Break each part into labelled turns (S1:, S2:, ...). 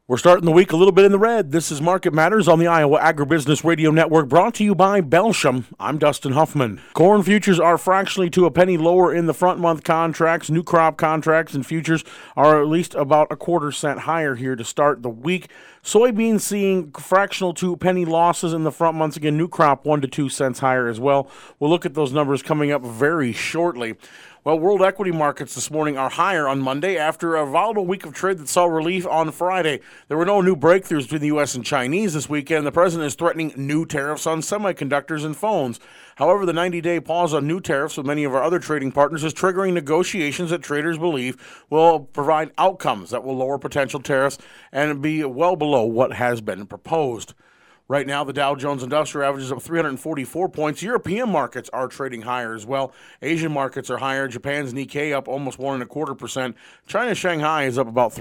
S1: We're starting the week a little bit in the red. This is Market Matters on the Iowa Agribusiness Radio Network, brought to you by Belsham. I'm Dustin Huffman. Corn futures are fractionally to a penny lower in the front month contracts. New crop contracts and futures are at least about a quarter cent higher here to start the week. Soybeans seeing fractional to penny losses in the front months. Again, new crop 1 to 2 cents higher as well. We'll look at those numbers coming up very shortly. Well, world equity markets this morning are higher on Monday after a volatile week of trade that saw relief on Friday. There were no new breakthroughs between the U.S. and Chinese this weekend. The president is threatening new tariffs on semiconductors and phones. However, the 90-day pause on new tariffs with many of our other trading partners is triggering negotiations that traders believe will provide outcomes that will lower potential tariffs and be well below what has been proposed. Right now, the Dow Jones Industrial Average is up 344 points. European markets are trading higher as well. Asian markets are higher. Japan's Nikkei up almost 1.25%. China's Shanghai is up about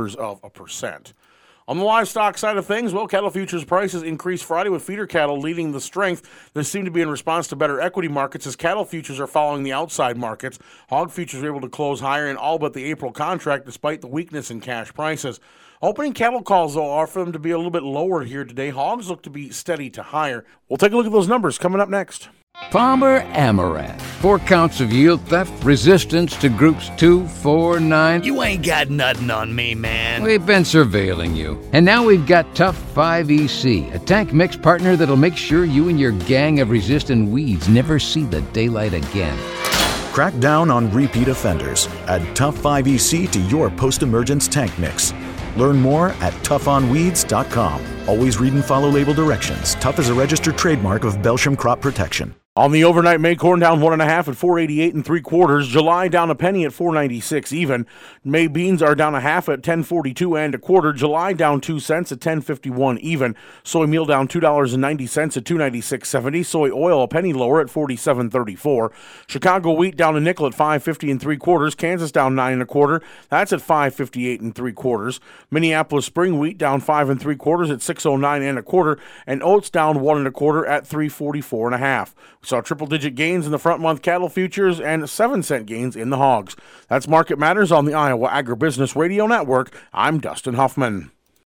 S1: 0.75%. On the livestock side of things, well, cattle futures prices increased Friday with feeder cattle leading the strength. This seemed to be in response to better equity markets as cattle futures are following the outside markets. Hog futures were able to close higher in all but the April contract despite the weakness in cash prices. Opening cattle calls, though, are for them to be a little bit lower here today. Hogs look to be steady to higher. We'll take a look at those numbers coming up next.
S2: Palmer Amaranth. 4 counts of yield theft, resistance to groups 2, 4, 9.
S3: You ain't got nothing on me, man.
S2: We've been surveilling you. And now we've got Tough 5EC, a tank mix partner that'll make sure you and your gang of resistant weeds never see the daylight again.
S4: Crack down on repeat offenders. Add Tough 5EC to your post-emergence tank mix. Learn more at toughnweeds.com. Always read and follow label directions. Tough is a registered trademark of Belsham Crop Protection.
S1: On the overnight, May corn down 1.5 at 4.88 3/4. July down a penny at 4.96 even. May beans are down 1/2 at 10.42 1/4. July down 2 cents at 10.51 even. Soy meal down $2.90 at 2.9670. Soy oil a penny lower at 47.34. Chicago wheat down a nickel at 5.50 3/4. Kansas down 9 1/4. That's at 5.58 3/4. Minneapolis spring wheat down 5 3/4 at 6.09 1/4. And oats down 1 1/4 at 3.44 1/2. We saw triple-digit gains in the front-month cattle futures and 7-cent gains in the hogs. That's Market Matters on the Iowa Agribusiness Radio Network. I'm Dustin Huffman.